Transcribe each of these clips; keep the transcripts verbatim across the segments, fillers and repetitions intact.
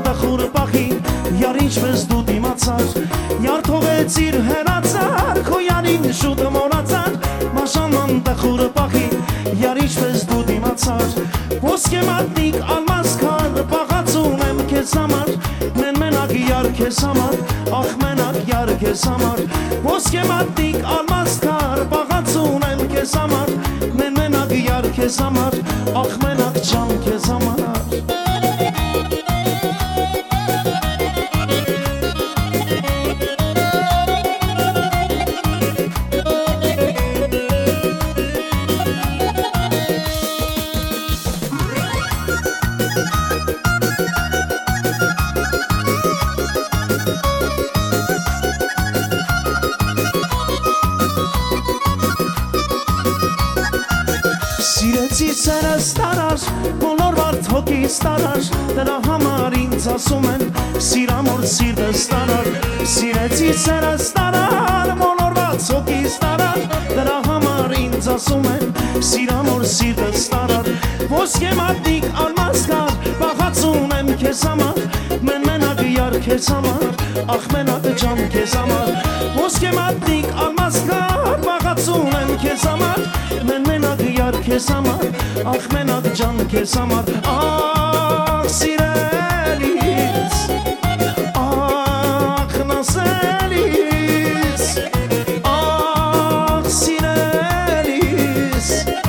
տխուր պախին, յար ինչպես դու դիմացար, յար թողեցիր հեռացար, քո յարին շուտը մոռացար, մաշաման տխուր պախին, յար ինչպես դու դիմացար, ոսկե մատնիկ ալմաս քար, պաղած ունեմ քեզ համար, մեն մենակ յար քեզ համար, ախ մենակ յար քեզ համար, ոսկե մատնիկ ալմաս քար, պաղած ունեմ քեզ համար, մեն մենակ յար քեզ համար, ախ մենակ ջան քեզ համար։ Սիրեցի սերս տարար, բոլոր վարդ հոգիս տարար, դրա համար ինձ ասում են, սիրամոր սիրտս տարար, սիրեցի սերս տարար, բոլոր վարդ հոգիս տարար, դրա համար ինձ ասում են, սիրամոր սիրտս տարար, ոսկե մատնիկ ալմաս կար, պաղած ունեմ քեզ համար, մեն մենակ յար քեզ համար, ախ մենակ ջան քեզ համար, ոսկե մատնիկ ալմաս կար, պաղած ունեմ քեզ համար, մեն մենակ յար քեզ համար, ախ մենակ ջան քեզ համար, ախ սիրելիս, ախ նասելիս, ախ սիրելիս,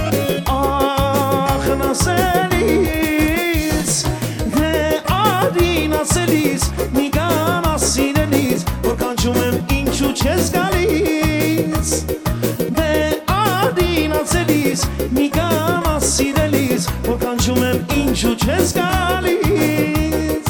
ախ նասելիս, դե արի նասելիս, մի գան ասիրելիս, որ կանչում եմ ինչու չես գալիս, դե արի նասելիս, մի գան ասիրելիս, որ կանչում եմ ինչու չես գալիս։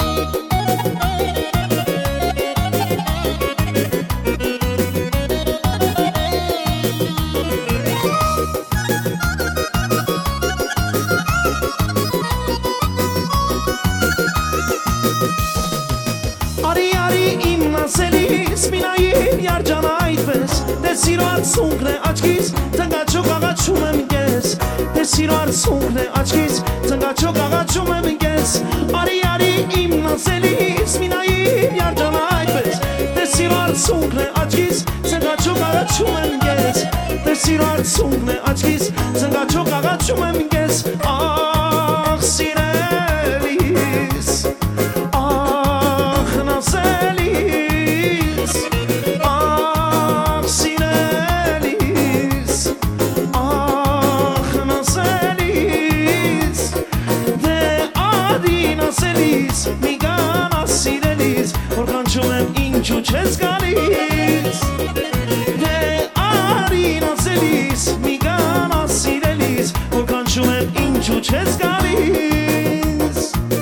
Արի արի իմ նասելիս, մի նայիր յար ջան այդպես, դե սիրո արցունքն է աչքիս, ծնգաչոք աղաչում եմ կես, դե սիրո արցունքն է աչքիս, ծնգաչոք աղաչում եմ կես, արի արի իմ նասելիս, մի նայիր յար ջան այդպես, դե սիրո արցունքն է աչքիս, ծնգաչոք աղաչում եմ կես, դե սիրո արցունքն է աչքիս, ծնգաչոք աղաչում եմ կես, ախ սիրելիս, ախ նասելիս, ախ սիրելիս, ախ նասելիս, դե արի նասելիս, մի գան ասիրելիս, որ կանչում եմ ինչու չես գալիս, դե արի նասելիս, մի գան ասիրելիս, որ կանչում եմ ինչու չես գալիս։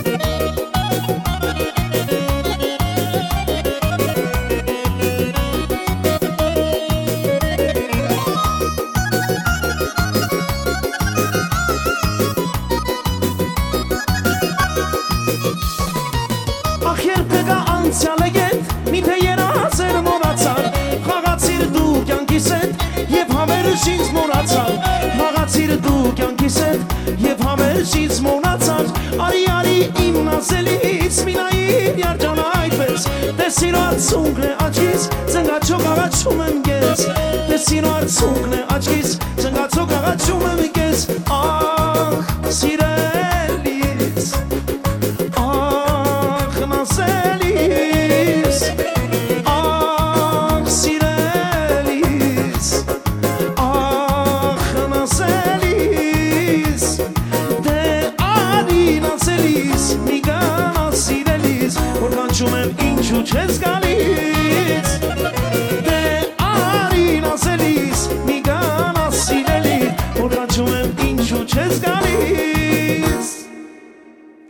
Ախ երբ կգա անցյալը ետ, միթե երազեր մոռացար, խաղացիր դու կյանքիս հետ, և հավերժ ինձ մոռացար, խաղացիր դու կյանքիս հետ, և հավերժ ինձ մոռացար, արի արի իմ նասելիս, մի նայիր յար ջան այդպես, դե սիրո արցունքն է աչքիս, ծնգաչոք աղաչում եմ կես, դե սիրո արցունքն է աչքիս, ծնգաչոք աղաչում եմ